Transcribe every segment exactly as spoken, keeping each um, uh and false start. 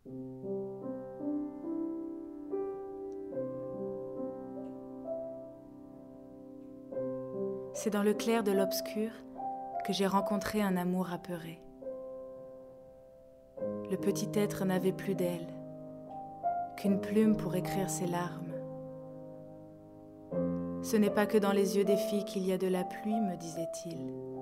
C'est dans le clair de l'obscur que j'ai rencontré un amour apeuré. Le petit être n'avait plus d'aile, qu'une plume pour écrire ses larmes. Ce n'est pas que dans les yeux des filles qu'il y a de la pluie, me disait-il.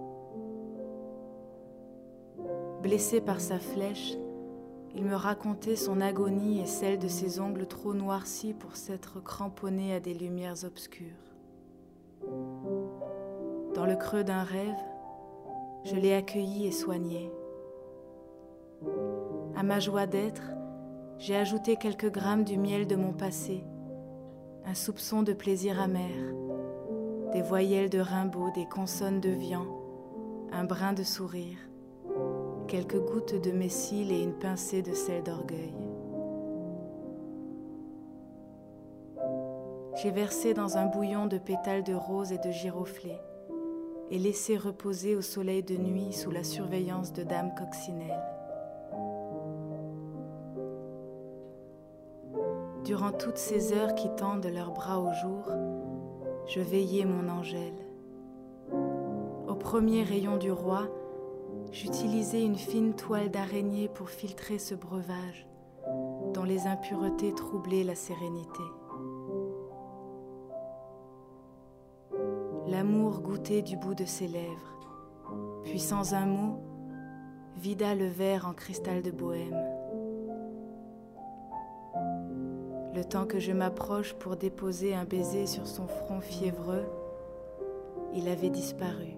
Blessé par sa flèche, il me racontait son agonie et celle de ses ongles trop noircis pour s'être cramponné à des lumières obscures. Dans le creux d'un rêve, je l'ai accueilli et soigné. À ma joie d'être, j'ai ajouté quelques grammes du miel de mon passé, un soupçon de plaisir amer, des voyelles de Rimbaud, des consonnes de Vian, un brin de sourire, quelques gouttes de messil et une pincée de sel d'orgueil. J'ai versé dans un bouillon de pétales de rose et de giroflées et laissé reposer au soleil de nuit sous la surveillance de Dame Coccinelle. Durant toutes ces heures qui tendent leurs bras au jour, je veillais mon Angèle. Au premier rayon du roi, j'utilisais une fine toile d'araignée pour filtrer ce breuvage dont les impuretés troublaient la sérénité. L'amour goûtait du bout de ses lèvres, puis sans un mot, vida le verre en cristal de bohême. Le temps que je m'approche pour déposer un baiser sur son front fiévreux, il avait disparu.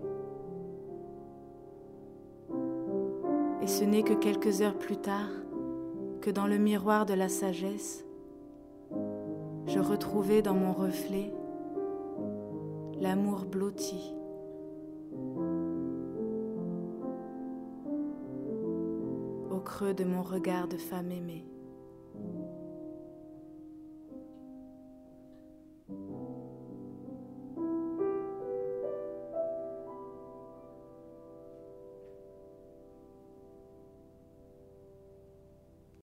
Et ce n'est que quelques heures plus tard que dans le miroir de la sagesse, je retrouvais dans mon reflet l'amour blotti. Au creux de mon regard de femme aimée.